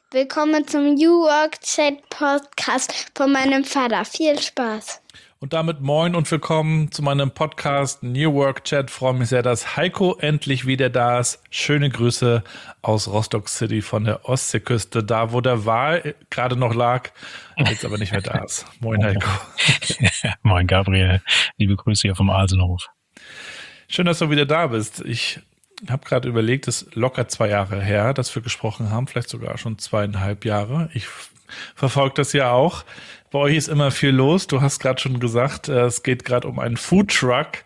Willkommen zum New Work Chat Podcast von meinem Vater. Viel Spaß. Und damit moin und willkommen zu meinem Podcast New Work Chat. Freue mich sehr, dass Heiko endlich wieder da ist. Schöne Grüße aus Rostock City von der Ostseeküste, da wo der Wal gerade noch lag, jetzt aber nicht mehr da ist. Moin Heiko. Moin Gabriel, liebe Grüße hier vom Alsenhof. Schön, dass du wieder da bist. Ich habe gerade überlegt, es ist locker 2 Jahre her, dass wir gesprochen haben, vielleicht sogar schon 2,5 Jahre. Ich verfolge das ja auch. Bei euch ist immer viel los. Du hast gerade schon gesagt, es geht gerade um einen Foodtruck.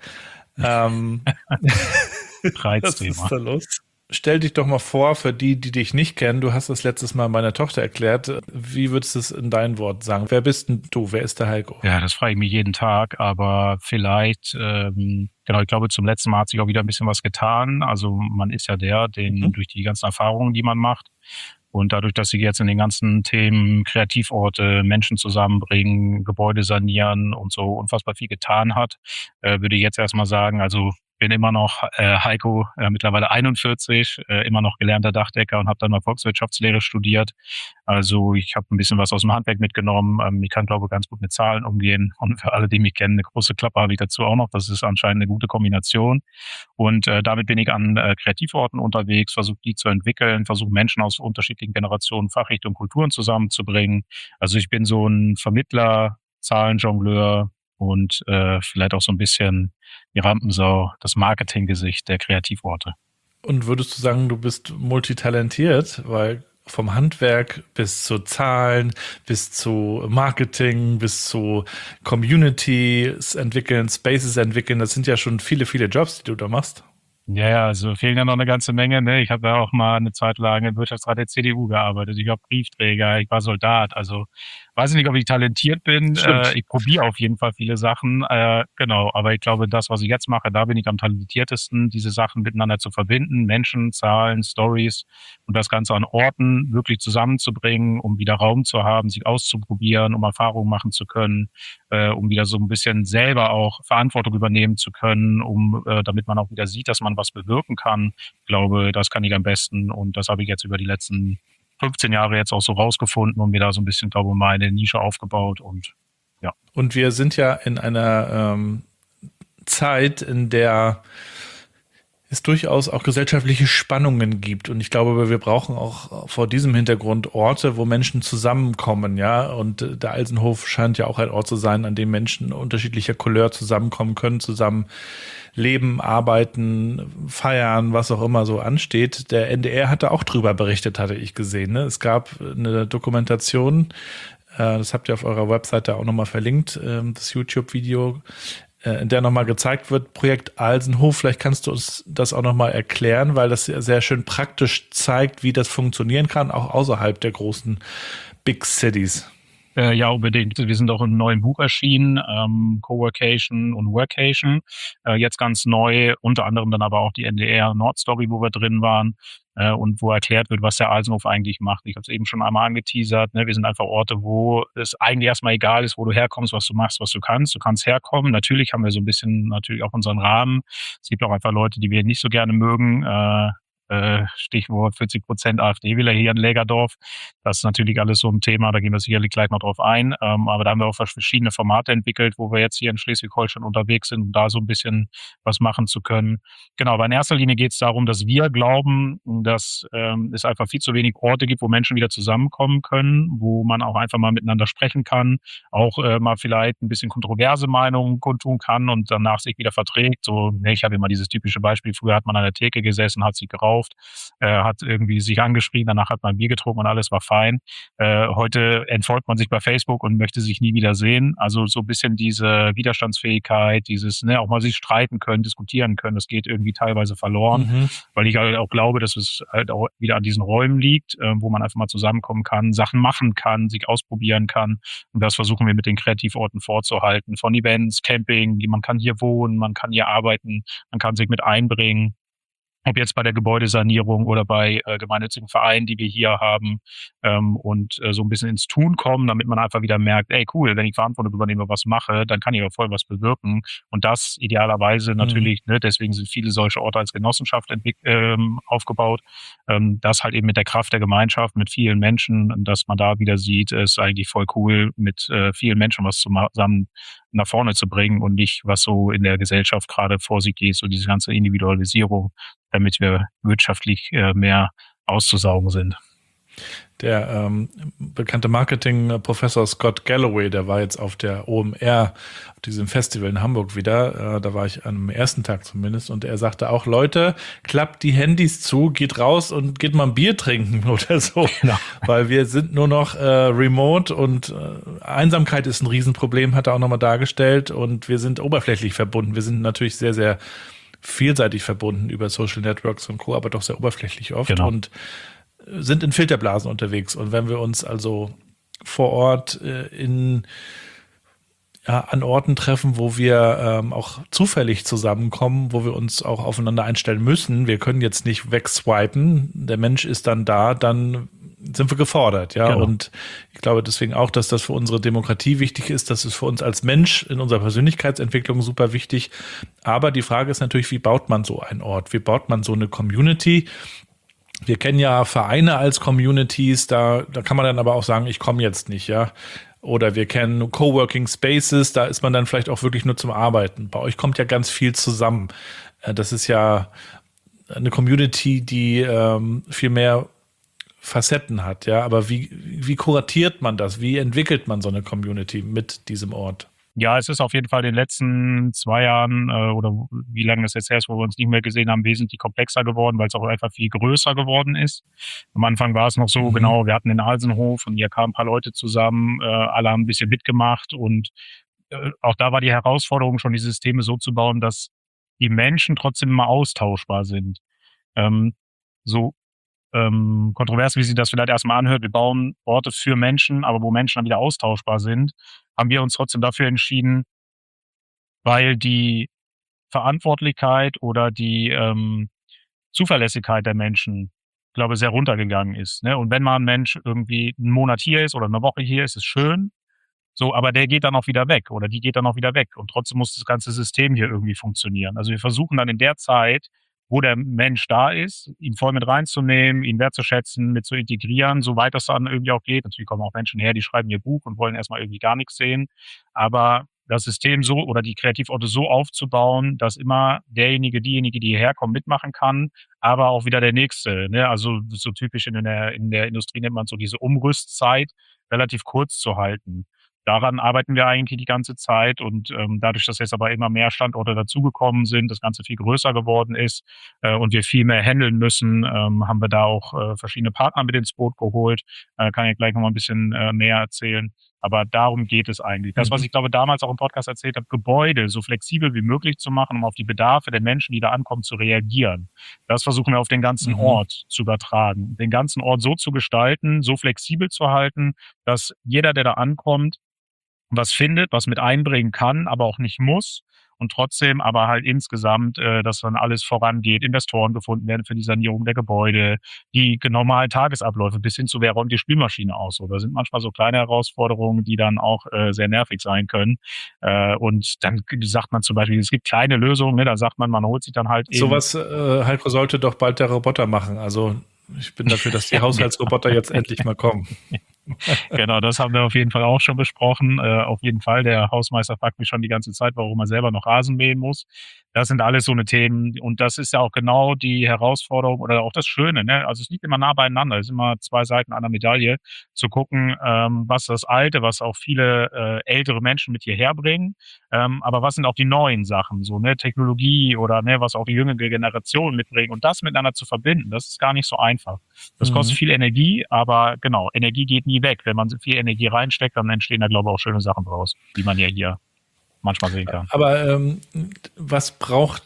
Was ist da los? Stell dich doch mal vor, für die dich nicht kennen. Du hast das letztes Mal meiner Tochter erklärt. Wie würdest du es in deinen Worten sagen? Wer bist denn du? Wer ist der Heiko? Ja, das frage ich mich jeden Tag, aber vielleicht, ich glaube, zum letzten Mal hat sich auch wieder ein bisschen was getan. Also man ist ja durch die ganzen Erfahrungen, die man macht, und dadurch, dass ich jetzt in den ganzen Themen Kreativorte, Menschen zusammenbringen, Gebäude sanieren und so unfassbar viel getan hat, würde ich jetzt erstmal sagen, also bin immer noch Heiko, mittlerweile 41, immer noch gelernter Dachdecker und habe dann mal Volkswirtschaftslehre studiert. Also ich habe ein bisschen was aus dem Handwerk mitgenommen. Ich kann, glaube ich, ganz gut mit Zahlen umgehen. Und für alle, die mich kennen, eine große Klappe habe ich dazu auch noch. Das ist anscheinend eine gute Kombination. Und damit bin ich an Kreativorten unterwegs, versuche die zu entwickeln, versuche Menschen aus unterschiedlichen Generationen, Fachrichtungen, Kulturen zusammenzubringen. Also ich bin so ein Vermittler, Zahlenjongleur und vielleicht auch so ein bisschen die Rampensau, das Marketinggesicht der Kreativorte. Und würdest du sagen, du bist multitalentiert, weil vom Handwerk bis zu Zahlen, bis zu Marketing, bis zu Communities entwickeln, Spaces entwickeln, das sind ja schon viele, viele Jobs, die du da machst. Ja, also fehlen ja noch eine ganze Menge. Ne? Ich habe ja auch mal eine Zeit lang im Wirtschaftsrat der CDU gearbeitet. Ich war Briefträger, ich war Soldat. Also weiß ich nicht, ob ich talentiert bin. Ich probiere auf jeden Fall viele Sachen. Genau, aber ich glaube, das, was ich jetzt mache, da bin ich am talentiertesten, diese Sachen miteinander zu verbinden, Menschen, Zahlen, Stories und das Ganze an Orten wirklich zusammenzubringen, um wieder Raum zu haben, sich auszuprobieren, um Erfahrungen machen zu können, um wieder so ein bisschen selber auch Verantwortung übernehmen zu können, damit man auch wieder sieht, dass man was bewirken kann. Ich glaube, das kann ich am besten, und das habe ich jetzt über die letzten 15 Jahre jetzt auch so rausgefunden und mir da so ein bisschen, glaube ich, meine Nische aufgebaut, und ja. Und wir sind ja in einer Zeit, in der es durchaus auch gesellschaftliche Spannungen gibt. Und ich glaube, wir brauchen auch vor diesem Hintergrund Orte, wo Menschen zusammenkommen, ja. Und der Alsenhof scheint ja auch ein Ort zu sein, an dem Menschen unterschiedlicher Couleur zusammenkommen können, zusammen leben, arbeiten, feiern, was auch immer so ansteht. Der NDR hatte auch drüber berichtet, hatte ich gesehen. Ne? Es gab eine Dokumentation, das habt ihr auf eurer Webseite auch nochmal verlinkt, das YouTube-Video, in der nochmal gezeigt wird, Projekt Alsenhof. Vielleicht kannst du uns das auch nochmal erklären, weil das sehr schön praktisch zeigt, wie das funktionieren kann, auch außerhalb der großen Big Cities. Ja, unbedingt. Wir sind auch in einem neuen Buch erschienen, Coworkation und Workation. Jetzt ganz neu, unter anderem dann aber auch die NDR Nordstory, wo wir drin waren, und wo erklärt wird, was der Alsenhof eigentlich macht. Ich habe es eben schon einmal angeteasert. Ne? Wir sind einfach Orte, wo es eigentlich erstmal egal ist, wo du herkommst, was du machst, was du kannst. Du kannst herkommen. Natürlich haben wir so ein bisschen natürlich auch unseren Rahmen. Es gibt auch einfach Leute, die wir nicht so gerne mögen. Stichwort 40% AfD-Wähler hier in Lägerdorf. Das ist natürlich alles so ein Thema, da gehen wir sicherlich gleich noch drauf ein. Aber da haben wir auch verschiedene Formate entwickelt, wo wir jetzt hier in Schleswig-Holstein unterwegs sind, um da so ein bisschen was machen zu können. Genau, aber in erster Linie geht es darum, dass wir glauben, dass es einfach viel zu wenig Orte gibt, wo Menschen wieder zusammenkommen können, wo man auch einfach mal miteinander sprechen kann, auch mal vielleicht ein bisschen kontroverse Meinungen kundtun kann und danach sich wieder verträgt. So, ne, ich habe immer dieses typische Beispiel, früher hat man an der Theke gesessen, hat sich geraucht, hat irgendwie sich angeschrien, danach hat man Bier getrunken und alles war fein. Heute entfolgt man sich bei Facebook und möchte sich nie wieder sehen. Also so ein bisschen diese Widerstandsfähigkeit, dieses, ne, auch mal sich streiten können, diskutieren können, das geht irgendwie teilweise verloren, weil ich halt auch glaube, dass es halt auch wieder an diesen Räumen liegt, wo man einfach mal zusammenkommen kann, Sachen machen kann, sich ausprobieren kann. Und das versuchen wir mit den Kreativorten vorzuhalten. Von Events, Camping, man kann hier wohnen, man kann hier arbeiten, man kann sich mit einbringen. ob jetzt bei der Gebäudesanierung oder bei gemeinnützigen Vereinen, die wir hier haben, und so ein bisschen ins Tun kommen, damit man einfach wieder merkt, ey cool, wenn ich Verantwortung übernehme, was mache, dann kann ich auch voll was bewirken. Und das idealerweise natürlich, ne, deswegen sind viele solche Orte als Genossenschaft aufgebaut, das halt eben mit der Kraft der Gemeinschaft, mit vielen Menschen, dass man da wieder sieht, ist eigentlich voll cool, mit vielen Menschen was zusammen nach vorne zu bringen und nicht, was so in der Gesellschaft gerade vor sich geht, so diese ganze Individualisierung, damit wir wirtschaftlich mehr auszusaugen sind. Der bekannte Marketing-Professor Scott Galloway, der war jetzt auf der OMR, auf diesem Festival in Hamburg wieder, da war ich am ersten Tag zumindest, und er sagte auch, Leute, klappt die Handys zu, geht raus und geht mal ein Bier trinken oder so, genau. Weil wir sind nur noch remote und Einsamkeit ist ein Riesenproblem, hat er auch nochmal dargestellt, und wir sind oberflächlich verbunden. Wir sind natürlich sehr, sehr vielseitig verbunden über Social Networks und Co., aber doch sehr oberflächlich oft, genau. Und sind in Filterblasen unterwegs. Und wenn wir uns also vor Ort an Orten treffen, wo wir auch zufällig zusammenkommen, wo wir uns auch aufeinander einstellen müssen, wir können jetzt nicht wegswipen, der Mensch ist dann da, dann sind wir gefordert, ja. Genau. Und ich glaube deswegen auch, dass das für unsere Demokratie wichtig ist, das ist für uns als Mensch in unserer Persönlichkeitsentwicklung super wichtig. Aber die Frage ist natürlich, wie baut man so einen Ort? Wie baut man so eine Community? Wir kennen ja Vereine als Communities, da kann man dann aber auch sagen, ich komme jetzt nicht, ja. Oder wir kennen Coworking Spaces, da ist man dann vielleicht auch wirklich nur zum Arbeiten. Bei euch kommt ja ganz viel zusammen. Das ist ja eine Community, die viel mehr Facetten hat, ja. Aber wie kuratiert man das? Wie entwickelt man so eine Community mit diesem Ort? Ja, es ist auf jeden Fall in den letzten 2 Jahren oder wie lange es jetzt her ist, wo wir uns nicht mehr gesehen haben, wesentlich komplexer geworden, weil es auch einfach viel größer geworden ist. Am Anfang war es noch so, genau, wir hatten den Alsenhof und hier kamen ein paar Leute zusammen, alle haben ein bisschen mitgemacht, und auch da war die Herausforderung schon, die Systeme so zu bauen, dass die Menschen trotzdem immer austauschbar sind. So kontrovers, wie sich das vielleicht erstmal anhört, wir bauen Orte für Menschen, aber wo Menschen dann wieder austauschbar sind, haben wir uns trotzdem dafür entschieden, weil die Verantwortlichkeit oder die Zuverlässigkeit der Menschen, ich glaube, sehr runtergegangen ist. Ne? Und wenn mal ein Mensch irgendwie einen Monat hier ist oder eine Woche hier ist, ist es schön. So, aber der geht dann auch wieder weg oder die geht dann auch wieder weg. Und trotzdem muss das ganze System hier irgendwie funktionieren. Also wir versuchen dann in der Zeit, wo der Mensch da ist, ihn voll mit reinzunehmen, ihn wertzuschätzen, mit zu integrieren, soweit das dann irgendwie auch geht. Natürlich kommen auch Menschen her, die schreiben ihr Buch und wollen erstmal irgendwie gar nichts sehen. Aber das System so oder die Kreativorte so aufzubauen, dass immer diejenige, die hierher kommt, mitmachen kann, aber auch wieder der Nächste. Ne? Also so typisch in der Industrie nennt man so diese Umrüstzeit relativ kurz zu halten. Daran arbeiten wir eigentlich die ganze Zeit, und dadurch, dass jetzt aber immer mehr Standorte dazugekommen sind, das Ganze viel größer geworden ist und wir viel mehr handeln müssen, haben wir da auch verschiedene Partner mit ins Boot geholt. Kann ich gleich noch mal ein bisschen näher erzählen. Aber darum geht es eigentlich. Das, was ich glaube damals auch im Podcast erzählt habe, Gebäude so flexibel wie möglich zu machen, um auf die Bedarfe der Menschen, die da ankommen, zu reagieren. Das versuchen wir auf den ganzen Ort zu übertragen. Den ganzen Ort so zu gestalten, so flexibel zu halten, dass jeder, der da ankommt, was findet, was mit einbringen kann, aber auch nicht muss, und trotzdem aber halt insgesamt, dass dann alles vorangeht, Investoren gefunden werden für die Sanierung der Gebäude, die normalen Tagesabläufe bis hin zu, wer räumt die Spülmaschine aus. Oder sind manchmal so kleine Herausforderungen, die dann auch sehr nervig sein können. Und dann sagt man zum Beispiel, es gibt kleine Lösungen, ne, da sagt man holt sich dann halt eben... Sowas, Heiko, sollte doch bald der Roboter machen. Also ich bin dafür, dass die Haushaltsroboter jetzt endlich mal kommen. Genau, das haben wir auf jeden Fall auch schon besprochen. Auf jeden Fall, der Hausmeister fragt mich schon die ganze Zeit, warum er selber noch Rasen mähen muss. Das sind alles so eine Themen, und das ist ja auch genau die Herausforderung oder auch das Schöne. Ne? Also es liegt immer nah beieinander, es sind immer 2 Seiten einer Medaille, zu gucken, was das Alte, was auch viele ältere Menschen mit hierher bringen, aber was sind auch die neuen Sachen, so ne Technologie oder ne, was auch die jüngere Generation mitbringen, und das miteinander zu verbinden, das ist gar nicht so einfach. Das kostet viel Energie, aber genau, Energie geht nie weg. Wenn man so viel Energie reinsteckt, dann entstehen da, glaube ich, auch schöne Sachen draus, die man ja hier manchmal sehen kann. Aber was braucht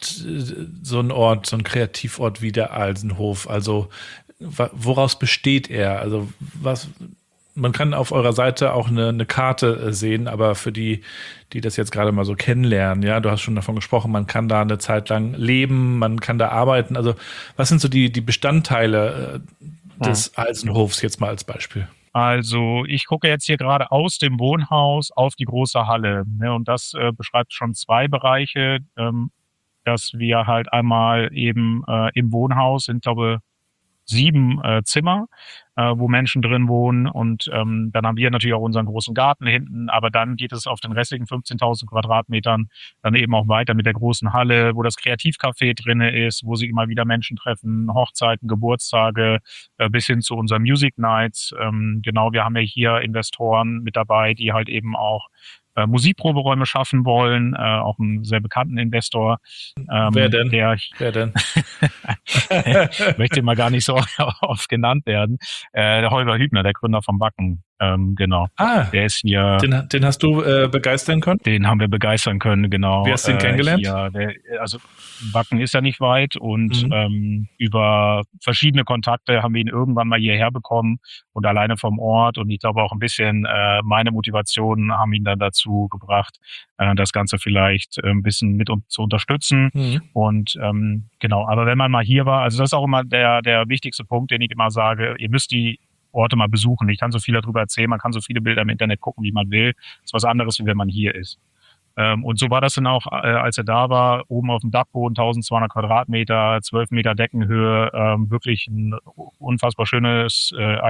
so ein Ort, so ein Kreativort wie der Alsenhof? Also woraus besteht er? Also man kann auf eurer Seite auch eine Karte sehen, aber für die das jetzt gerade mal so kennenlernen, ja, du hast schon davon gesprochen, man kann da eine Zeit lang leben, man kann da arbeiten. Also was sind so die Bestandteile des Alsenhofs jetzt mal als Beispiel? Also ich gucke jetzt hier gerade aus dem Wohnhaus auf die große Halle. Ne, und das beschreibt schon zwei Bereiche, dass wir halt einmal eben im Wohnhaus sind, glaube 7 Zimmer, wo Menschen drin wohnen. Und dann haben wir natürlich auch unseren großen Garten hinten. Aber dann geht es auf den restlichen 15.000 Quadratmetern dann eben auch weiter mit der großen Halle, wo das Kreativcafé drinne ist, wo sich immer wieder Menschen treffen, Hochzeiten, Geburtstage, bis hin zu unseren Music Nights. Genau, wir haben ja hier Investoren mit dabei, die halt eben auch Musikproberäume schaffen wollen, auch einen sehr bekannten Investor. Wer denn? Wer denn? Möchte mal gar nicht so oft genannt werden. Der Holger Hübner, der Gründer von Wacken. Genau. Der ist hier. Den hast du begeistern können? Den haben wir begeistern können, genau. Wie hast du ihn kennengelernt? Also Wacken ist ja nicht weit und über verschiedene Kontakte haben wir ihn irgendwann mal hierher bekommen und alleine vom Ort und ich glaube auch ein bisschen meine Motivation haben ihn dann dazu gebracht, das Ganze vielleicht ein bisschen mit uns zu unterstützen. Und genau, aber wenn man mal hier war, also das ist auch immer der wichtigste Punkt, den ich immer sage, ihr müsst die Orte mal besuchen. Ich kann so viel darüber erzählen, man kann so viele Bilder im Internet gucken, wie man will. Das ist was anderes, wie wenn man hier ist. Und so war das dann auch, als er da war, oben auf dem Dachboden, 1200 Quadratmeter, 12 Meter Deckenhöhe, wirklich ein unfassbar schönes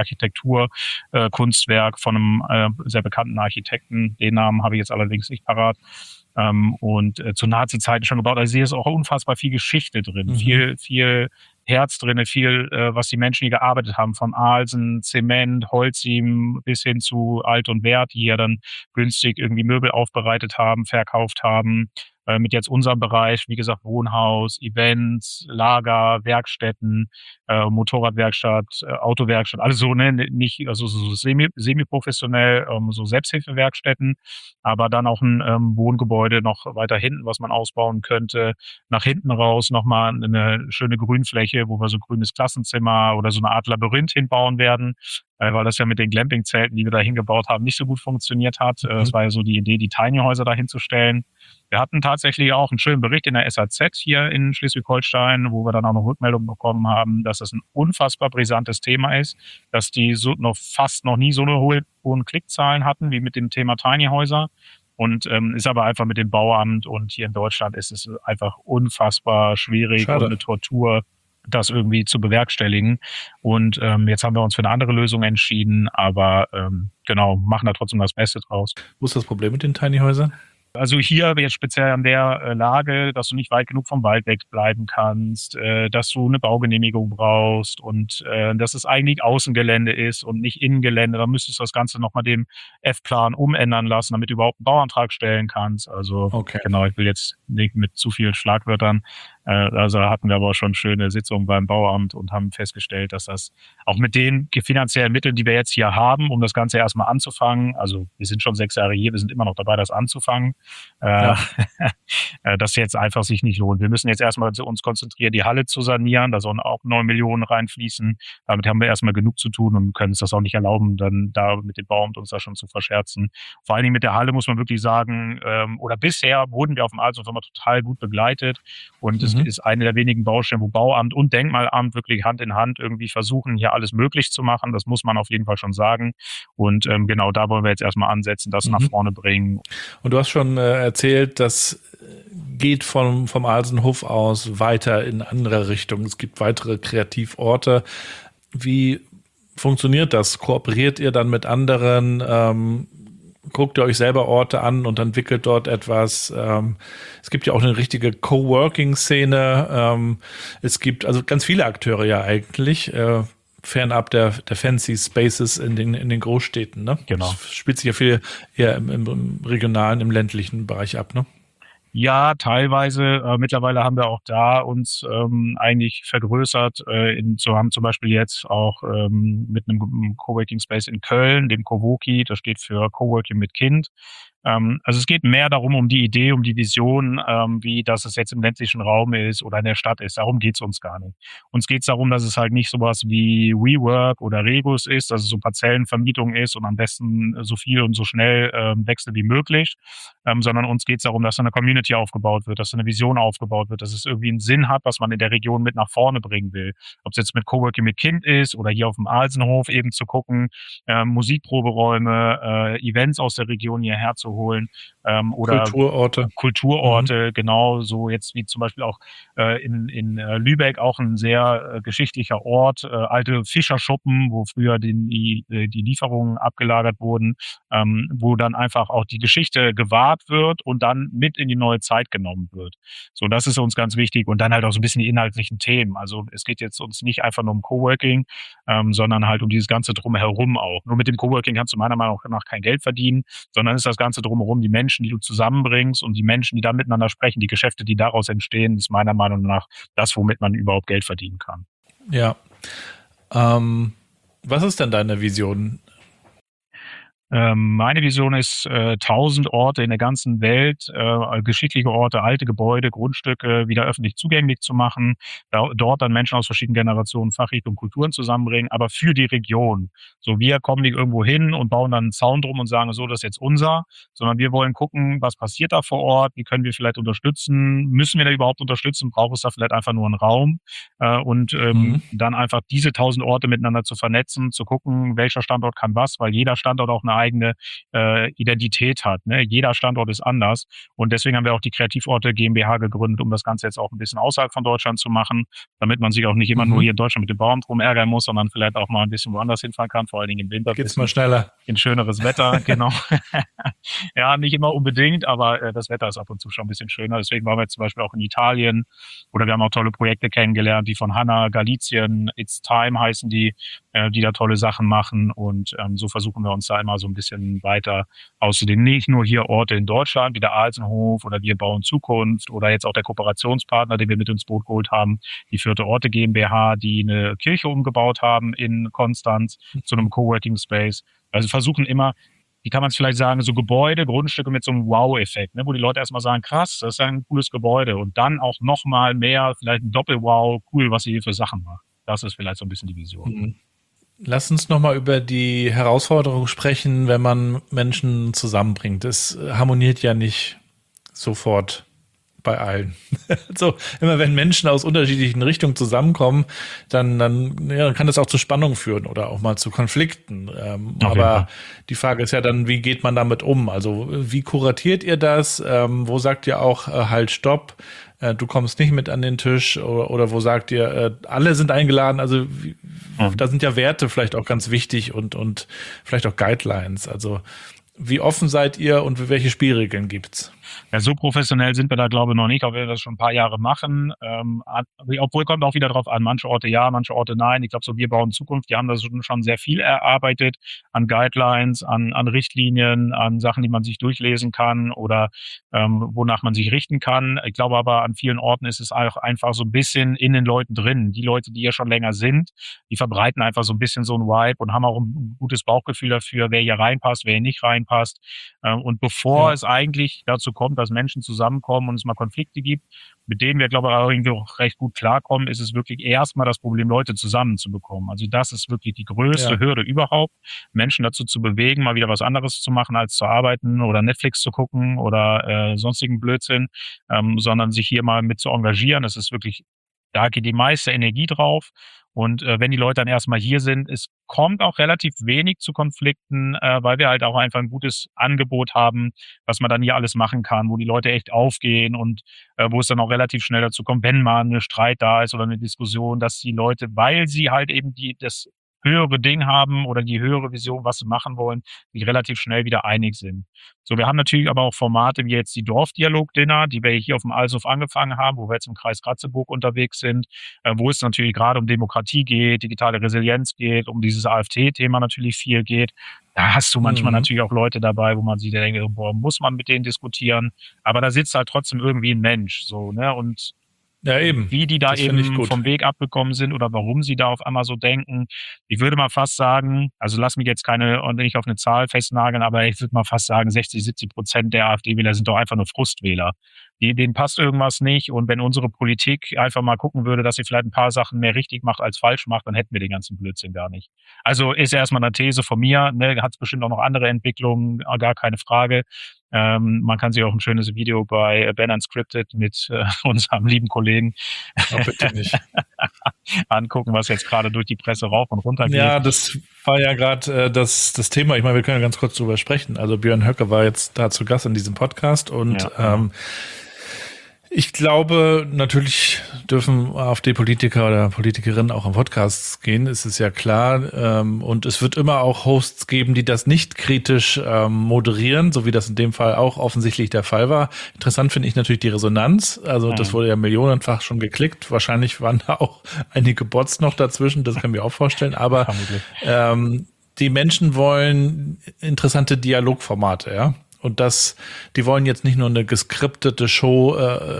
Architekturkunstwerk von einem sehr bekannten Architekten. Den Namen habe ich jetzt allerdings nicht parat. Und zu Nazi-Zeiten schon gebaut. Also hier ist auch unfassbar viel Geschichte drin, viel Herz drin, viel, was die Menschen hier gearbeitet haben, von Aalsen, Zement, Holzim bis hin zu Alt und Wert, die ja dann günstig irgendwie Möbel aufbereitet haben, verkauft haben. Mit jetzt unserem Bereich, wie gesagt, Wohnhaus, Events, Lager, Werkstätten, Motorradwerkstatt, Autowerkstatt, alles so, ne, nicht, also so semi-professionell, so Selbsthilfewerkstätten, aber dann auch ein Wohngebäude noch weiter hinten, was man ausbauen könnte. Nach hinten raus nochmal eine schöne Grünfläche, wo wir so ein grünes Klassenzimmer oder so eine Art Labyrinth hinbauen werden, weil das ja mit den Glamping-Zelten, die wir da hingebaut haben, nicht so gut funktioniert hat. Es war ja so die Idee, die Tiny Häuser da hinzustellen. Wir hatten tatsächlich auch einen schönen Bericht in der SAZ hier in Schleswig-Holstein, wo wir dann auch noch Rückmeldungen bekommen haben, dass das ein unfassbar brisantes Thema ist, dass die so fast noch nie so eine hohen Klickzahlen hatten wie mit dem Thema Tiny Häuser. Und ist aber einfach mit dem Bauamt und hier in Deutschland ist es einfach unfassbar schwierig und eine Tortur, das irgendwie zu bewerkstelligen. Und jetzt haben wir uns für eine andere Lösung entschieden, aber genau, machen da trotzdem das Beste draus. Wo ist das Problem mit den Tiny Häusern? Also hier jetzt speziell an der Lage, dass du nicht weit genug vom Wald wegbleiben kannst, dass du eine Baugenehmigung brauchst und dass es eigentlich Außengelände ist und nicht Innengelände. Da müsstest du das Ganze nochmal dem F-Plan umändern lassen, damit du überhaupt einen Bauantrag stellen kannst. Also genau, ich will jetzt nicht mit zu vielen Schlagwörtern. Also hatten wir aber auch schon schöne Sitzungen beim Bauamt und haben festgestellt, dass das auch mit den finanziellen Mitteln, die wir jetzt hier haben, um das Ganze erstmal anzufangen, also wir sind schon 6 Jahre hier, wir sind immer noch dabei, das anzufangen, dass jetzt einfach sich nicht lohnt. Wir müssen jetzt erstmal uns konzentrieren, die Halle zu sanieren, da sollen auch 9 Millionen reinfließen. Damit haben wir erstmal genug zu tun und können uns das auch nicht erlauben, dann da mit dem Bauamt uns da schon zu verscherzen. Vor allen Dingen mit der Halle muss man wirklich sagen, oder bisher wurden wir auf dem Alsenhof immer total gut begleitet und es ist eine der wenigen Baustellen, wo Bauamt und Denkmalamt wirklich Hand in Hand irgendwie versuchen, hier alles möglich zu machen. Das muss man auf jeden Fall schon sagen. Und genau da wollen wir jetzt erstmal ansetzen, das nach vorne bringen. Und du hast schon erzählt, das geht vom Alsenhof aus weiter in andere Richtungen. Es gibt weitere Kreativorte. Wie funktioniert das? Kooperiert ihr dann mit anderen? Guckt ihr euch selber Orte an und entwickelt dort etwas? Es gibt ja auch eine richtige Coworking-Szene. Es gibt also ganz viele Akteure ja eigentlich, fernab der Fancy Spaces in den Großstädten. Ne? Genau. Das spielt sich ja viel eher im regionalen, im ländlichen Bereich ab, ne? Ja, teilweise. Mittlerweile haben wir auch da uns eigentlich vergrößert. So haben zum Beispiel jetzt auch mit einem Coworking Space in Köln, dem Covoki, das steht für Coworking mit Kind. Also es geht mehr darum, um die Idee, um die Vision, wie das es jetzt im ländlichen Raum ist oder in der Stadt ist. Darum geht's uns gar nicht. Uns geht's darum, dass es halt nicht sowas wie WeWork oder Regus ist, dass es so Parzellenvermietung ist und am besten so viel und so schnell wechselt wie möglich, sondern uns geht's darum, dass eine Community aufgebaut wird, dass eine Vision aufgebaut wird, dass es irgendwie einen Sinn hat, was man in der Region mit nach vorne bringen will. Ob es jetzt mit Coworking mit Kind ist oder hier auf dem Alsenhof eben zu gucken, Musikproberäume, Events aus der Region hierher zu holen, oder Kulturorte. Kulturorte, genau, so jetzt wie zum Beispiel auch in Lübeck auch ein sehr geschichtlicher Ort, alte Fischerschuppen, wo früher die Lieferungen abgelagert wurden, wo dann einfach auch die Geschichte gewahrt wird und dann mit in die neue Zeit genommen wird. So, das ist uns ganz wichtig und dann halt auch so ein bisschen die inhaltlichen Themen. Also es geht jetzt uns nicht einfach nur um Coworking, sondern halt um dieses ganze Drumherum auch. Nur mit dem Coworking kannst du meiner Meinung nach kein Geld verdienen, sondern ist das Ganze drumherum, die Menschen, die du zusammenbringst und die Menschen, die da miteinander sprechen, die Geschäfte, die daraus entstehen, ist meiner Meinung nach das, womit man überhaupt Geld verdienen kann. Ja. Was ist denn deine Vision? Meine Vision ist, 1000 Orte in der ganzen Welt, geschichtliche Orte, alte Gebäude, Grundstücke wieder öffentlich zugänglich zu machen, dort dann Menschen aus verschiedenen Generationen, Fachrichtungen, Kulturen zusammenbringen, aber für die Region. So, wir kommen nicht irgendwo hin und bauen dann einen Zaun drum und sagen, so, das ist jetzt unser, sondern wir wollen gucken, was passiert da vor Ort, wie können wir vielleicht unterstützen, müssen wir da überhaupt unterstützen, braucht es da vielleicht einfach nur einen Raum, und dann einfach diese 1000 Orte miteinander zu vernetzen, zu gucken, welcher Standort kann was, weil jeder Standort auch eine eigene Identität hat. Ne? Jeder Standort ist anders und deswegen haben wir auch die Kreativorte GmbH gegründet, um das Ganze jetzt auch ein bisschen außerhalb von Deutschland zu machen, damit man sich auch nicht immer nur hier in Deutschland mit dem Baum drum ärgern muss, sondern vielleicht auch mal ein bisschen woanders hinfahren kann, vor allen Dingen im Winter. Geht's mal schneller. In schöneres Wetter, genau. Ja, nicht immer unbedingt, aber das Wetter ist ab und zu schon ein bisschen schöner. Deswegen waren wir jetzt zum Beispiel auch in Italien oder wir haben auch tolle Projekte kennengelernt, die von Hanna Galizien, It's Time heißen die da tolle Sachen machen und so versuchen wir uns da immer so ein bisschen weiter auszudehnen. Nicht nur hier Orte in Deutschland, wie der Alsenhof oder wir bauen Zukunft oder jetzt auch der Kooperationspartner, den wir mit ins Boot geholt haben, die Vierte Orte GmbH, die eine Kirche umgebaut haben in Konstanz zu einem Coworking Space. Also versuchen immer, wie kann man es vielleicht sagen, so Gebäude, Grundstücke mit so einem Wow-Effekt, ne, wo die Leute erstmal sagen, krass, das ist ein cooles Gebäude und dann auch nochmal mehr, vielleicht ein Doppel-Wow, cool, was ihr hier für Sachen macht. Das ist vielleicht so ein bisschen die Vision. Lass uns nochmal über die Herausforderung sprechen, wenn man Menschen zusammenbringt. Es harmoniert ja nicht sofort bei allen. So, immer wenn Menschen aus unterschiedlichen Richtungen zusammenkommen, dann kann das auch zu Spannungen führen oder auch mal zu Konflikten. Aber die Frage ist ja dann, wie geht man damit um? Also wie kuratiert ihr das? Wo sagt ihr auch, halt, stopp, du kommst nicht mit an den Tisch oder wo sagt ihr, alle sind eingeladen? Also da sind ja Werte vielleicht auch ganz wichtig und vielleicht auch Guidelines. Also wie offen seid ihr und welche Spielregeln gibt's? Ja, so professionell sind wir da, glaube ich, noch nicht, auch wenn wir das schon ein paar Jahre machen. Obwohl kommt auch wieder drauf an, manche Orte ja, manche Orte nein. Ich glaube, so wir bauen Zukunft, die haben da schon sehr viel erarbeitet an Guidelines, an Richtlinien, an Sachen, die man sich durchlesen kann oder wonach man sich richten kann. Ich glaube aber, an vielen Orten ist es auch einfach so ein bisschen in den Leuten drin. Die Leute, die ja schon länger sind, die verbreiten einfach so ein bisschen so ein Vibe und haben auch ein gutes Bauchgefühl dafür, wer hier reinpasst, wer hier nicht reinpasst. Und bevor es eigentlich dazu kommt, dass Menschen zusammenkommen und es mal Konflikte gibt, mit denen wir, glaube ich, auch irgendwie auch recht gut klarkommen, ist es wirklich erstmal das Problem, Leute zusammenzubekommen. Also das ist wirklich die größte Hürde überhaupt, Menschen dazu zu bewegen, mal wieder was anderes zu machen, als zu arbeiten oder Netflix zu gucken oder sonstigen Blödsinn, sondern sich hier mal mit zu engagieren. Das ist wirklich, da geht die meiste Energie drauf. Und wenn die Leute dann erstmal hier sind, es kommt auch relativ wenig zu Konflikten, weil wir halt auch einfach ein gutes Angebot haben, was man dann hier alles machen kann, wo die Leute echt aufgehen und wo es dann auch relativ schnell dazu kommt, wenn mal ein Streit da ist oder eine Diskussion, dass die Leute, weil sie halt eben das höhere Ding haben oder die höhere Vision, was sie machen wollen, sich relativ schnell wieder einig sind. So, wir haben natürlich aber auch Formate wie jetzt die Dorfdialog-Dinner, die wir hier auf dem Alshof angefangen haben, wo wir jetzt im Kreis Ratzeburg unterwegs sind, wo es natürlich gerade um Demokratie geht, digitale Resilienz geht, um dieses AfD-Thema natürlich viel geht. Da hast du manchmal natürlich auch Leute dabei, wo man sich denkt, boah, muss man mit denen diskutieren? Aber da sitzt halt trotzdem irgendwie ein Mensch, so, ne? Und Ja, eben. Wie die da Das finde ich eben gut. vom Weg abgekommen sind oder warum sie da auf einmal so denken. Ich würde mal fast sagen, also lass mich jetzt nicht auf eine Zahl festnageln, aber ich würde mal fast sagen, 60-70% der AfD-Wähler sind doch einfach nur Frustwähler. Denen passt irgendwas nicht, und wenn unsere Politik einfach mal gucken würde, dass sie vielleicht ein paar Sachen mehr richtig macht als falsch macht, dann hätten wir den ganzen Blödsinn gar nicht. Also ist erstmal eine These von mir, ne, hat es bestimmt auch noch andere Entwicklungen, gar keine Frage. Man kann sich auch ein schönes Video bei Ben Unscripted mit unserem lieben Kollegen Bitte nicht. angucken, was jetzt gerade durch die Presse rauf und runter geht. Ja, das war ja gerade das Thema. Ich meine, wir können ja ganz kurz drüber sprechen. Also Björn Höcke war jetzt da zu Gast in diesem Podcast und ich glaube, natürlich dürfen AfD-Politiker oder Politikerinnen auch in Podcasts gehen, ist es ja klar. Und es wird immer auch Hosts geben, die das nicht kritisch moderieren, so wie das in dem Fall auch offensichtlich der Fall war. Interessant finde ich natürlich die Resonanz. Also das wurde ja millionenfach schon geklickt. Wahrscheinlich waren da auch einige Bots noch dazwischen, das kann ich mir auch vorstellen. Aber die Menschen wollen interessante Dialogformate, ja. Und die wollen jetzt nicht nur eine geskriptete Show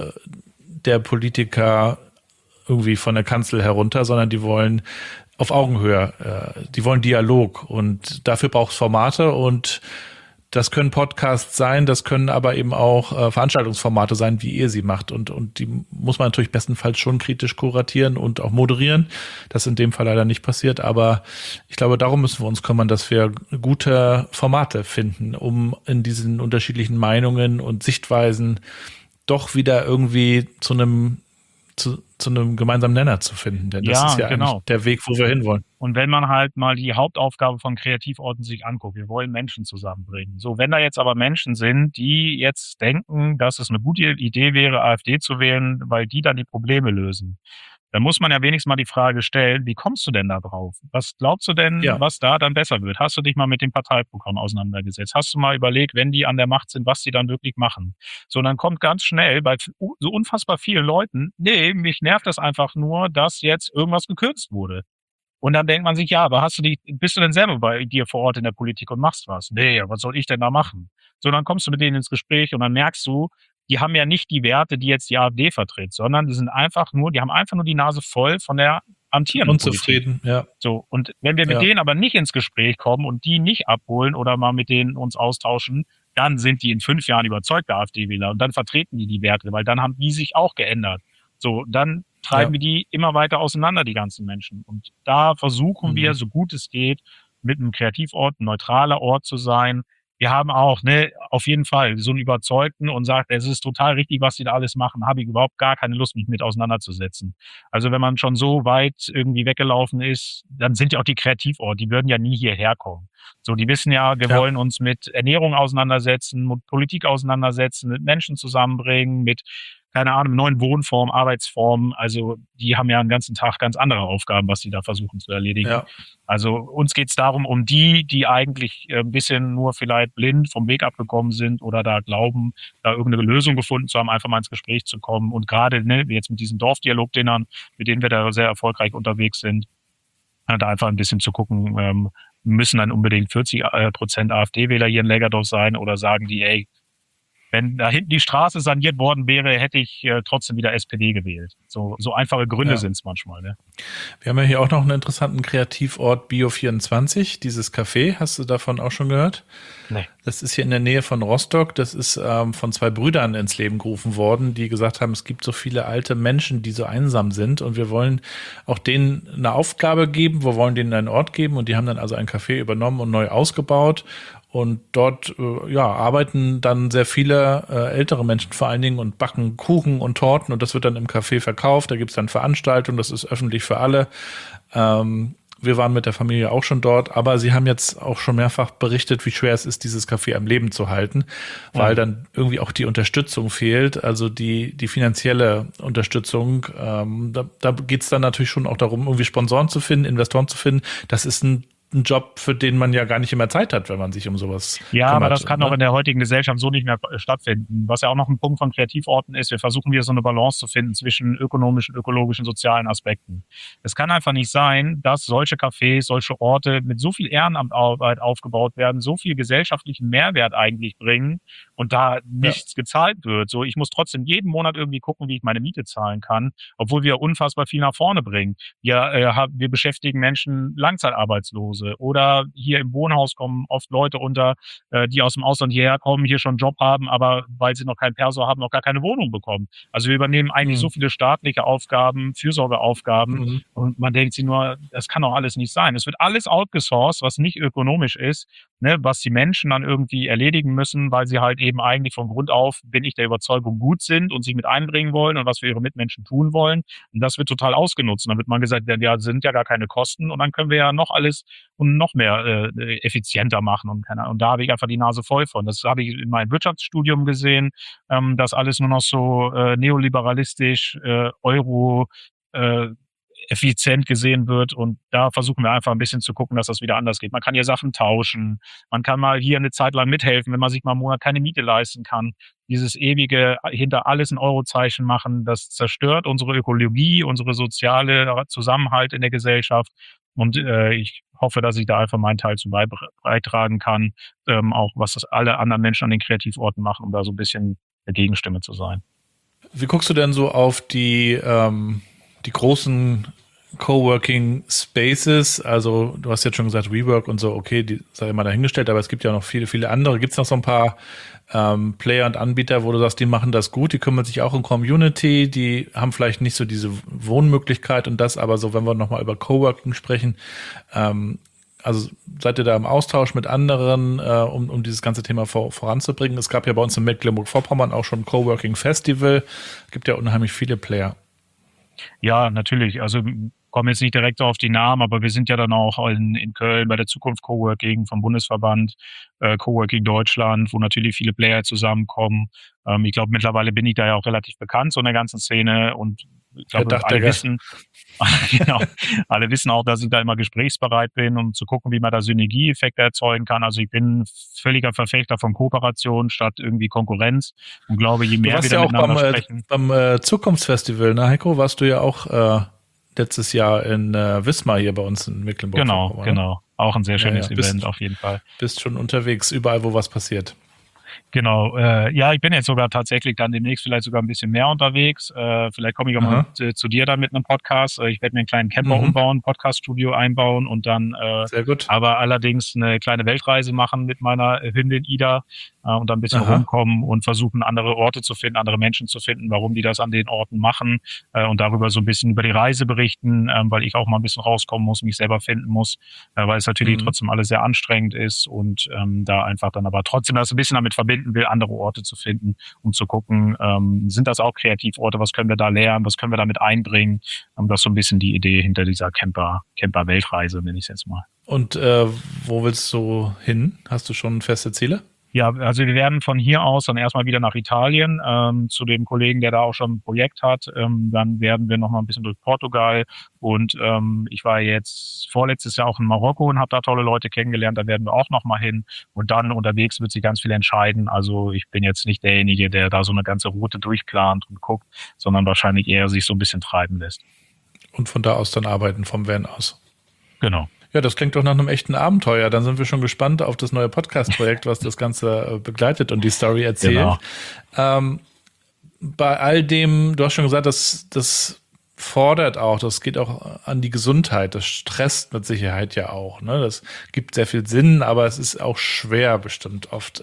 der Politiker irgendwie von der Kanzel herunter, sondern die wollen auf Augenhöhe, die wollen Dialog, und dafür braucht es Formate, und das können Podcasts sein, das können aber eben auch Veranstaltungsformate sein, wie ihr sie macht, und die muss man natürlich bestenfalls schon kritisch kuratieren und auch moderieren. Das ist in dem Fall leider nicht passiert, aber ich glaube, darum müssen wir uns kümmern, dass wir gute Formate finden, um in diesen unterschiedlichen Meinungen und Sichtweisen doch wieder irgendwie zu einem gemeinsamen Nenner zu finden, denn das ist ja eigentlich der Weg, wo wir hinwollen. Und wenn man halt mal die Hauptaufgabe von Kreativorten sich anguckt, wir wollen Menschen zusammenbringen. So, wenn da jetzt aber Menschen sind, die jetzt denken, dass es eine gute Idee wäre, AfD zu wählen, weil die dann die Probleme lösen, dann muss man ja wenigstens mal die Frage stellen, wie kommst du denn da drauf? Was glaubst du denn, was da dann besser wird? Hast du dich mal mit dem Parteiprogramm auseinandergesetzt? Hast du mal überlegt, wenn die an der Macht sind, was sie dann wirklich machen? So, dann kommt ganz schnell bei so unfassbar vielen Leuten, nee, mich nervt das einfach nur, dass jetzt irgendwas gekürzt wurde. Und dann denkt man sich, ja, aber bist du denn selber bei dir vor Ort in der Politik und machst was? Nee, was soll ich denn da machen? So, dann kommst du mit denen ins Gespräch und dann merkst du, die haben ja nicht die Werte, die jetzt die AfD vertritt, sondern die haben einfach nur die Nase voll von der amtierenden Unzufrieden, Politik. Ja. So, und wenn wir mit denen aber nicht ins Gespräch kommen und die nicht abholen oder mal mit denen uns austauschen, dann sind die in 5 Jahren überzeugte AfD-Wähler und dann vertreten die Werte, weil dann haben die sich auch geändert. So, dann treiben wir die immer weiter auseinander, die ganzen Menschen. Und da versuchen wir, so gut es geht, mit einem Kreativort, ein neutraler Ort zu sein. Wir haben auch, auf jeden Fall so einen Überzeugten und sagt, es ist total richtig, was die da alles machen, habe ich überhaupt gar keine Lust, mich mit auseinanderzusetzen. Also wenn man schon so weit irgendwie weggelaufen ist, dann sind ja auch die Kreativorte, die würden ja nie hierher kommen. So, die wissen ja, wir wollen uns mit Ernährung auseinandersetzen, mit Politik auseinandersetzen, mit Menschen zusammenbringen, mit, keine Ahnung, neuen Wohnformen, Arbeitsformen. Also die haben ja einen ganzen Tag ganz andere Aufgaben, was sie da versuchen zu erledigen. Ja. Also uns geht's darum, um die eigentlich ein bisschen nur vielleicht blind vom Weg abgekommen sind oder da glauben, da irgendeine Lösung gefunden zu haben, einfach mal ins Gespräch zu kommen. Und gerade jetzt mit diesen Dorfdialogdinnern, mit denen wir da sehr erfolgreich unterwegs sind, da einfach ein bisschen zu gucken, müssen dann unbedingt 40% AfD-Wähler hier in Lägerdorf sein oder sagen die, ey, wenn da hinten die Straße saniert worden wäre, hätte ich trotzdem wieder SPD gewählt. So einfache Gründe sind es manchmal. Ne? Wir haben ja hier auch noch einen interessanten Kreativort Bio24, dieses Café. Hast du davon auch schon gehört? Nee. Das ist hier in der Nähe von Rostock. Das ist von 2 Brüdern ins Leben gerufen worden, die gesagt haben, es gibt so viele alte Menschen, die so einsam sind, und wir wollen auch denen eine Aufgabe geben, wir wollen denen einen Ort geben, und die haben dann also ein Café übernommen und neu ausgebaut. Und dort arbeiten dann sehr viele ältere Menschen vor allen Dingen und backen Kuchen und Torten, und das wird dann im Café verkauft. Da gibt's dann Veranstaltungen, das ist öffentlich für alle. Wir waren mit der Familie auch schon dort, aber sie haben jetzt auch schon mehrfach berichtet, wie schwer es ist, dieses Café am Leben zu halten, weil dann irgendwie auch die Unterstützung fehlt, also die finanzielle Unterstützung. Da geht's dann natürlich schon auch darum, irgendwie Sponsoren zu finden, Investoren zu finden. Das ist ein ein Job, für den man ja gar nicht immer Zeit hat, wenn man sich um sowas Ja, kümmert. aber das kann auch in der heutigen Gesellschaft so nicht mehr stattfinden. Was ja auch noch ein Punkt von Kreativorten ist, wir versuchen wieder so eine Balance zu finden zwischen ökonomischen, ökologischen, sozialen Aspekten. Es kann einfach nicht sein, dass solche Cafés, solche Orte mit so viel Ehrenamtarbeit aufgebaut werden, so viel gesellschaftlichen Mehrwert eigentlich bringen und da nichts gezahlt wird. So, ich muss trotzdem jeden Monat irgendwie gucken, wie ich meine Miete zahlen kann, obwohl wir unfassbar viel nach vorne bringen. Wir beschäftigen Menschen Langzeitarbeitslose oder hier im Wohnhaus kommen oft Leute unter, die aus dem Ausland hierher kommen, hier schon einen Job haben, aber weil sie noch kein Perso haben, noch gar keine Wohnung bekommen. Also wir übernehmen eigentlich so viele staatliche Aufgaben, Fürsorgeaufgaben und man denkt sich nur, das kann doch alles nicht sein. Es wird alles outgesourced, was nicht ökonomisch ist, ne, was die Menschen dann irgendwie erledigen müssen, weil sie halt eben eigentlich von Grund auf, bin ich der Überzeugung, gut sind und sich mit einbringen wollen und was für ihre Mitmenschen tun wollen. Und das wird total ausgenutzt. Und dann wird man gesagt, ja, sind ja gar keine Kosten und dann können wir ja noch alles und noch mehr effizienter machen und da habe ich einfach die Nase voll von. Das habe ich in meinem Wirtschaftsstudium gesehen, dass alles nur noch so neoliberalistisch, Euro effizient gesehen wird und da versuchen wir einfach ein bisschen zu gucken, dass das wieder anders geht. Man kann hier Sachen tauschen, man kann mal hier eine Zeit lang mithelfen, wenn man sich mal einen Monat keine Miete leisten kann. Dieses ewige hinter alles ein Eurozeichen machen, das zerstört unsere Ökologie, unsere soziale Zusammenhalt in der Gesellschaft und ich hoffe, dass ich da einfach meinen Teil zu beitragen kann, auch was das alle anderen Menschen an den Kreativorten machen, um da so ein bisschen eine Gegenstimme zu sein. Wie guckst du denn so auf die großen Coworking Spaces? Also du hast jetzt schon gesagt WeWork und so, okay, die sei mal dahingestellt, aber es gibt ja noch viele, viele andere. Gibt es noch so ein paar Player und Anbieter, wo du sagst, die machen das gut, die kümmern sich auch um Community, die haben vielleicht nicht so diese Wohnmöglichkeit und das, aber so, wenn wir nochmal über Coworking sprechen, also seid ihr da im Austausch mit anderen, um dieses ganze Thema voranzubringen? Es gab ja bei uns in Mecklenburg-Vorpommern auch schon ein Coworking Festival, gibt ja unheimlich viele Player. Ja, natürlich. Also kommen jetzt nicht direkt auf die Namen, aber wir sind ja dann auch in Köln bei der Zukunft Coworking vom Bundesverband Coworking Deutschland, wo natürlich viele Player zusammenkommen. Ich glaube, mittlerweile bin ich da ja auch relativ bekannt so in der ganzen Szene und ich glaube, alle wissen, genau, alle wissen auch, dass ich da immer gesprächsbereit bin, um zu gucken, wie man da Synergieeffekte erzeugen kann. Also ich bin völliger Verfechter von Kooperation statt irgendwie Konkurrenz und glaube, je mehr wir da miteinander sprechen. Beim Zukunftsfestival, ne, Heiko, warst du ja auch letztes Jahr in Wismar hier bei uns in Mecklenburg. Genau. Auch ein sehr schönes Event auf jeden Fall. Bist schon unterwegs, überall, wo was passiert. Genau, ja, ich bin jetzt sogar tatsächlich dann demnächst vielleicht sogar ein bisschen mehr unterwegs. Vielleicht komme ich auch mal zu dir dann mit einem Podcast. Ich werde mir einen kleinen Camper umbauen, Podcast-Studio einbauen und dann sehr gut. Aber allerdings eine kleine Weltreise machen mit meiner Hündin Ida und dann ein bisschen rumkommen und versuchen, andere Orte zu finden, andere Menschen zu finden, warum die das an den Orten machen und darüber so ein bisschen über die Reise berichten, weil ich auch mal ein bisschen rauskommen muss, mich selber finden muss, weil es natürlich trotzdem alles sehr anstrengend ist und da einfach dann aber trotzdem das ein bisschen damit verbinden will, andere Orte zu finden, um zu gucken, sind das auch Kreativorte, was können wir da lernen, was können wir damit einbringen, das ist so ein bisschen die Idee hinter dieser Camper-Weltreise, nenne ich es jetzt mal. Und wo willst du hin? Hast du schon feste Ziele? Ja, also wir werden von hier aus dann erstmal wieder nach Italien zu dem Kollegen, der da auch schon ein Projekt hat. Dann werden wir noch mal ein bisschen durch Portugal und ich war jetzt vorletztes Jahr auch in Marokko und habe da tolle Leute kennengelernt. Da werden wir auch noch mal hin und dann unterwegs wird sich ganz viel entscheiden. Also ich bin jetzt nicht derjenige, der da so eine ganze Route durchplant und guckt, sondern wahrscheinlich eher sich so ein bisschen treiben lässt. Und von da aus dann arbeiten vom Van aus. Genau. Ja, das klingt doch nach einem echten Abenteuer. Dann sind wir schon gespannt auf das neue Podcast-Projekt, was das Ganze begleitet und die Story erzählt. Genau. Bei all dem, du hast schon gesagt, das fordert auch, das geht auch an die Gesundheit, das stresst mit Sicherheit ja auch. Ne? Das gibt sehr viel Sinn, aber es ist auch schwer bestimmt oft.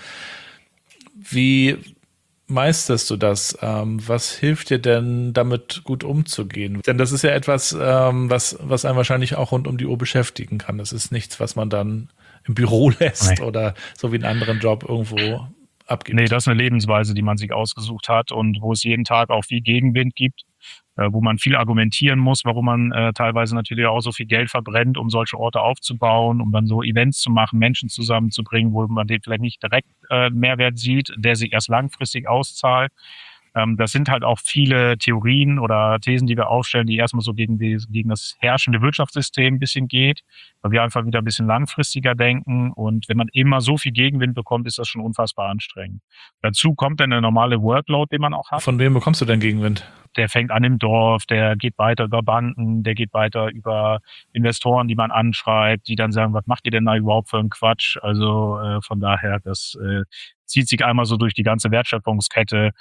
Wie meisterst du das? Was hilft dir denn, damit gut umzugehen? Denn das ist ja etwas, was einen wahrscheinlich auch rund um die Uhr beschäftigen kann. Das ist nichts, was man dann im Büro lässt oder so wie einen anderen Job irgendwo abgibt. Nee, das ist eine Lebensweise, die man sich ausgesucht hat und wo es jeden Tag auch viel Gegenwind gibt, wo man viel argumentieren muss, warum man teilweise natürlich auch so viel Geld verbrennt, um solche Orte aufzubauen, um dann so Events zu machen, Menschen zusammenzubringen, wo man den vielleicht nicht direkt Mehrwert sieht, der sich erst langfristig auszahlt. Das sind halt auch viele Theorien oder Thesen, die wir aufstellen, die erstmal so gegen das herrschende Wirtschaftssystem ein bisschen geht, weil wir einfach wieder ein bisschen langfristiger denken. Und wenn man immer so viel Gegenwind bekommt, ist das schon unfassbar anstrengend. Dazu kommt dann der normale Workload, den man auch hat. Von wem bekommst du denn Gegenwind? Der fängt an im Dorf, der geht weiter über Banken, der geht weiter über Investoren, die man anschreibt, die dann sagen, was macht ihr denn da überhaupt für einen Quatsch? Also von daher, das zieht sich einmal so durch die ganze Wertschöpfungskette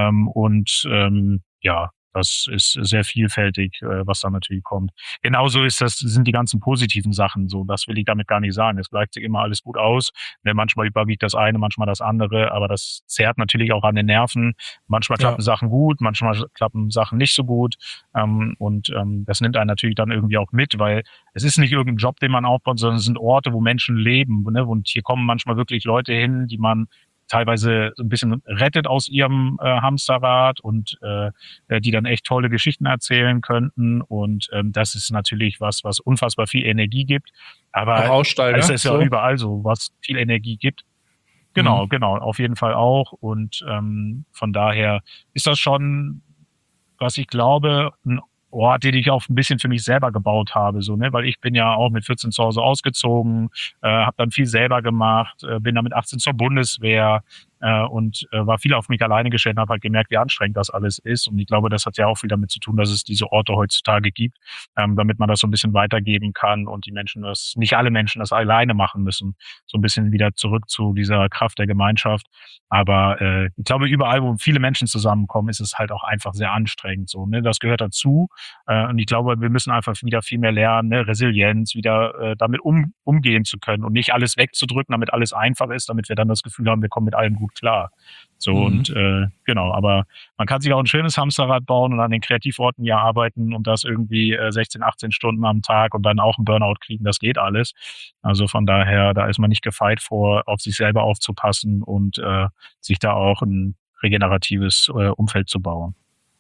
ja, das ist sehr vielfältig, was da natürlich kommt. Genauso sind die ganzen positiven Sachen so. Das will ich damit gar nicht sagen. Es gleicht sich immer alles gut aus. Manchmal überwiegt das eine, manchmal das andere, aber das zerrt natürlich auch an den Nerven. Manchmal klappen Sachen gut, manchmal klappen Sachen nicht so gut. Das nimmt einen natürlich dann irgendwie auch mit, weil es ist nicht irgendein Job, den man aufbaut, sondern es sind Orte, wo Menschen leben. Ne? Und hier kommen manchmal wirklich Leute hin, die man teilweise so ein bisschen rettet aus ihrem Hamsterrad und die dann echt tolle Geschichten erzählen könnten. Und das ist natürlich was unfassbar viel Energie gibt. Aber auch Aussteiger, es ist ja überall so, was viel Energie gibt. Genau, auf jeden Fall auch. Und von daher ist das schon, was ich glaube, ein Ort, den ich auch ein bisschen für mich selber gebaut habe, so, ne, weil ich bin ja auch mit 14 zu Hause ausgezogen, habe dann viel selber gemacht, bin dann mit 18 zur Bundeswehr und war viel auf mich alleine gestellt und habe halt gemerkt, wie anstrengend das alles ist. Und ich glaube, das hat ja auch viel damit zu tun, dass es diese Orte heutzutage gibt, damit man das so ein bisschen weitergeben kann und die Menschen nicht alle Menschen das alleine machen müssen. So ein bisschen wieder zurück zu dieser Kraft der Gemeinschaft. Aber ich glaube, überall, wo viele Menschen zusammenkommen, ist es halt auch einfach sehr anstrengend. So, ne? Das gehört dazu. Und ich glaube, wir müssen einfach wieder viel mehr lernen, ne? Resilienz, wieder damit umgehen zu können und nicht alles wegzudrücken, damit alles einfach ist, damit wir dann das Gefühl haben, wir kommen mit allem gut klar. So und genau, aber man kann sich auch ein schönes Hamsterrad bauen und an den Kreativorten ja arbeiten und das irgendwie 16, 18 Stunden am Tag und dann auch einen Burnout kriegen, das geht alles. Also von daher, da ist man nicht gefeit vor, auf sich selber aufzupassen und sich da auch ein regeneratives Umfeld zu bauen.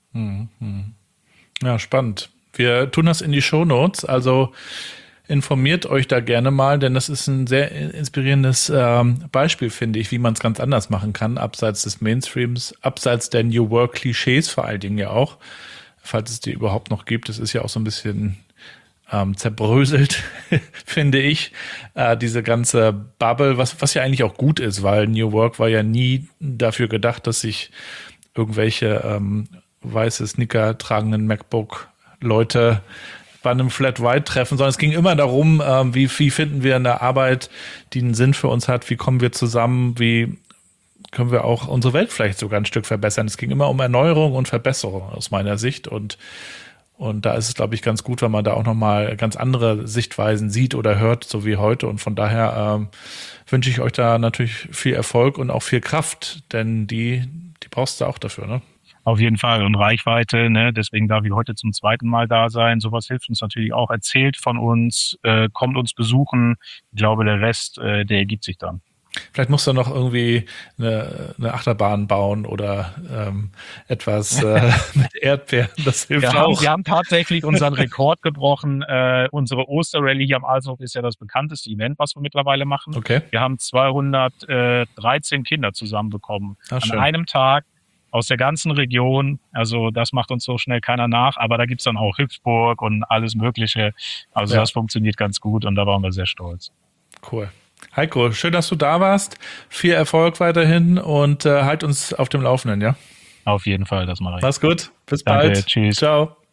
Ja, spannend. Wir tun das in die Shownotes, also informiert euch da gerne mal, denn das ist ein sehr inspirierendes Beispiel, finde ich, wie man es ganz anders machen kann, abseits des Mainstreams, abseits der New Work-Klischees vor allen Dingen ja auch, falls es die überhaupt noch gibt. Es ist ja auch so ein bisschen zerbröselt, finde ich, diese ganze Bubble, was ja eigentlich auch gut ist, weil New Work war ja nie dafür gedacht, dass sich irgendwelche weiße Sneaker tragenden MacBook-Leute bei einem Flat White treffen, sondern es ging immer darum, wie finden wir eine Arbeit, die einen Sinn für uns hat, wie kommen wir zusammen, wie können wir auch unsere Welt vielleicht sogar ein Stück verbessern. Es ging immer um Erneuerung und Verbesserung aus meiner Sicht und da ist es, glaube ich, ganz gut, wenn man da auch nochmal ganz andere Sichtweisen sieht oder hört, so wie heute. Und von daher wünsche ich euch da natürlich viel Erfolg und auch viel Kraft, denn die brauchst du auch dafür, ne? Auf jeden Fall. Und Reichweite, ne? Deswegen darf ich heute zum zweiten Mal da sein. Sowas hilft uns natürlich auch. Erzählt von uns, kommt uns besuchen. Ich glaube, der Rest, der ergibt sich dann. Vielleicht musst du noch irgendwie eine Achterbahn bauen oder etwas mit Erdbeeren. Das hilft auch. Wir haben tatsächlich unseren Rekord gebrochen. Unsere Osterrallye hier am Alshof ist ja das bekannteste Event, was wir mittlerweile machen. Okay. Wir haben 213 Kinder zusammenbekommen an einem Tag. Aus der ganzen Region, also das macht uns so schnell keiner nach, aber da gibt's dann auch Hüpfburg und alles Mögliche. Also das funktioniert ganz gut und da waren wir sehr stolz. Cool. Heiko, schön, dass du da warst. Viel Erfolg weiterhin und halt uns auf dem Laufenden, ja? Auf jeden Fall, das mache ich. Mach's gut. Bis Danke, bald. Tschüss. Ciao.